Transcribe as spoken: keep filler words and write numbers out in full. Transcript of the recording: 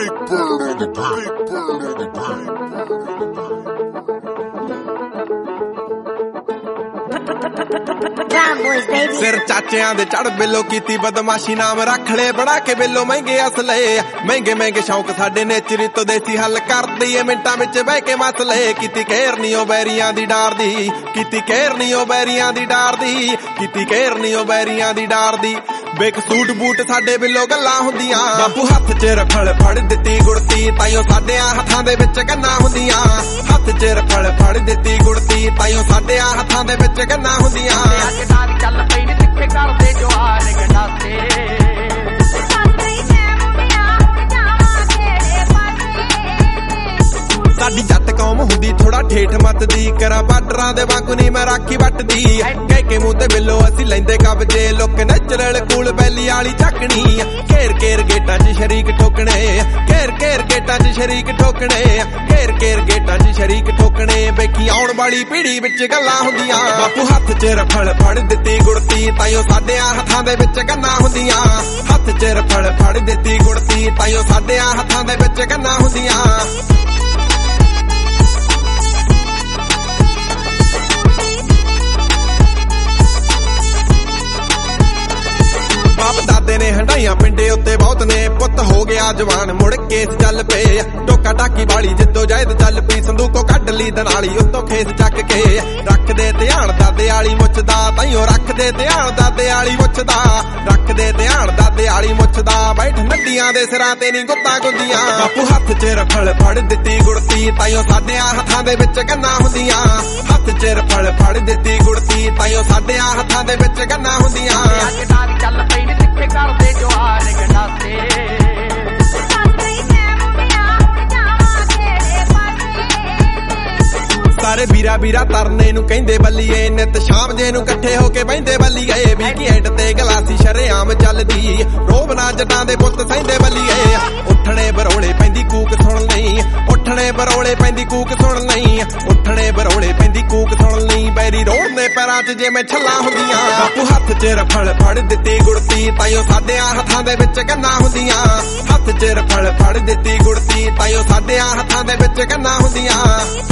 Big bird on the beat. Big bird on the beat. सिर चाचियां दे चढ़ below कीती बदमाशी नाम रख ले बड़ा के बिलो महंगे असले महंगे महंगे शौक साडे नेचरी तो देसी हल कर दईए मिंटां विच बह के मसले कीती कहरनीओ बैरियां दी डार दी कीती कहरनीओ बैरियां दी डार दी कीती कहरनीओ बैरियां दी डार दी बेक सूट बूट साडे बिलो गल्लां हुंदियां बापू हत्थ च रफल फड़ दित्ती गुड़ती ताइयों साडे हत्थां दे विच गन्नां हुंदियां हत्थ च रफल फड़ दित्ती गुड़ती ताइयों साडे हत्थां दे विच गन्नां हुंदियां चल पई नी तिखे करदे जो हार गंडासे साडी जट कौम हुंदी थोड़ा ठेठ मत दी करा बार्डरां दे वांगू नी मैं राखी वटदी कह के मूंह ते बिलो असी लैंदे कब्जे लोक नैचरल कूल बैली वाली झकनी घेर घेर गेटां च शरीक ठोकणे घेर घेर गेटां च शरीक ठोकणे घेर घेर गेटां च शरीक ठोकणे बेकी आउण वाली पीढ़ी विच गल्लां हुंदियां बापू हत्थ च रफल फड़ दित्ती गुड़ती ताइयों साडे हत्थां दे विच गन्नां हुंदियां हत्थ च रफल फड़ दित्ती गुड़ती ताइयों साडे हत्थां दे विच गन्नां हुंदियां दादे ने हंडाइया पिंडे उत्ते बहुत ने पुत हो गया जवान मुड़ केस चल पे टोका टाकी वाली जिद्दो जायद चल पई संदूकों कढ ली दनाली उत्तों खेस चक के रख दे ध्यान दादे आली मुछदा ताइयों रख दे ध्यान दादे आली मुछदा रख दे ध्यान दादे आली मुछदा बैठ नड्डियां दे सिरां ते नी गुत्तां गुंदियां बापू हत्थ च रफल फड़ दित्ती गुड़ती ताइयों साडे हत्थां दे विच गन्नां हुंदियां हत्थ च रफल फड़ दित्ती गुड़ती ताइयों साडे हत्थां दे विच गन्नां हुंदियां चल पई नी तिखे करदे जो हार गंडासे सारे बीरा बीरा तरने नू कहंदे बल्लीए नित शाम जे नू कट्ठे होके बहिंदे बल्लीए बीकी एंड ते गलासी शरेआम चलदी रोब ना जटां दे पुੱਤ सहिंदे बल्लीए उठणे बरोले पैंदी कूक सुन लई उठणे बरोले पैंदी कूक सुन लई उठणे बरोले पैंदी कूक सुन लई बैरी रोड दे पैरां च जे मैं छल्ला हुंदियां बापू हत्थ च रफल फड़ दित्ती गुड़ती ताइयों साडे हत्थां दे विच गन्नां हुंदियां हत्थ च रफल फड़ दित्ती गुड़ती ताइयों साडे हत्थां दे विच गन्नां हुंदियां